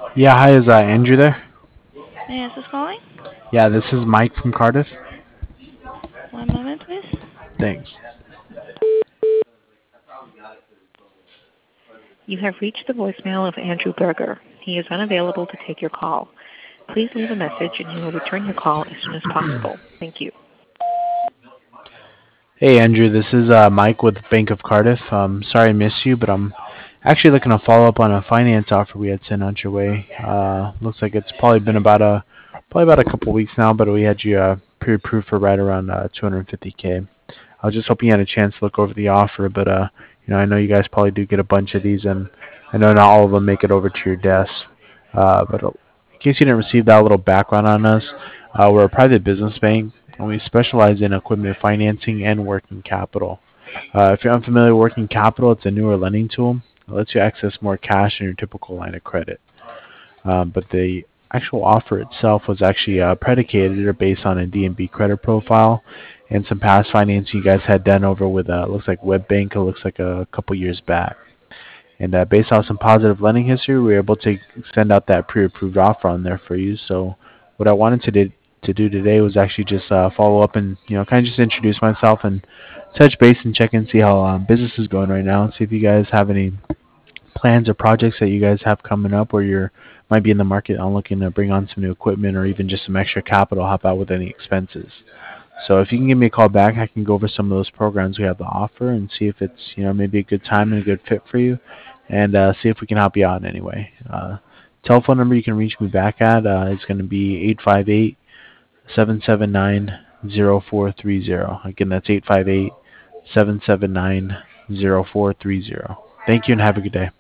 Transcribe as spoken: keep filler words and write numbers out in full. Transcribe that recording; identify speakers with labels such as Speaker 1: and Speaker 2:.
Speaker 1: Yeah, hi, is uh, Andrew there?
Speaker 2: May I ask who's calling?
Speaker 1: Yeah, this is Mike from Cardiff.
Speaker 2: One moment, please.
Speaker 1: Thanks.
Speaker 2: You have reached the voicemail of Andrew Berger. He is unavailable to take your call. Please leave a message and he will return your call as soon as possible. Thank you.
Speaker 1: Hey, Andrew, this is uh, Mike with Bank of Cardiff. Um, sorry I missed you, but I'm actually looking to follow up on a finance offer we had sent out your way. Uh, looks like it's probably been about a probably about a couple weeks now, but we had you uh, pre-approved for right around uh, two hundred fifty k. I was just hoping you had a chance to look over the offer, but uh, you know, I know you guys probably do get a bunch of these, and I know not all of them make it over to your desk. Uh, but in case you didn't receive that little background on us, uh, we're a private business bank, and we specialize in equipment financing and working capital. Uh, if you're unfamiliar with working capital, it's a newer lending tool. It lets you access more cash than your typical line of credit. Um, but the actual offer itself was actually uh, predicated or based on a D and B credit profile and some past financing you guys had done over with, uh, looks like WebBank, it looks like a couple years back. And uh, based on some positive lending history, we were able to send out that pre-approved offer on there for you. So what I wanted to do, to do today was actually just uh, follow up and you know kind of just introduce myself and touch base and check and see how um, business is going right now and see if you guys have any plans or projects that you guys have coming up where you're might be in the market on looking to bring on some new equipment or even just some extra capital, help out with any expenses. So if you can give me a call back, I can go over some of those programs we have to offer and see if it's you know maybe a good time and a good fit for you, and uh, see if we can help you out in any way. Uh, telephone number you can reach me back at uh, is going to be eight five eight seven seven nine zero four three zero. Again, that's eight five eight seven seven nine zero four three zero. Thank you and have a good day.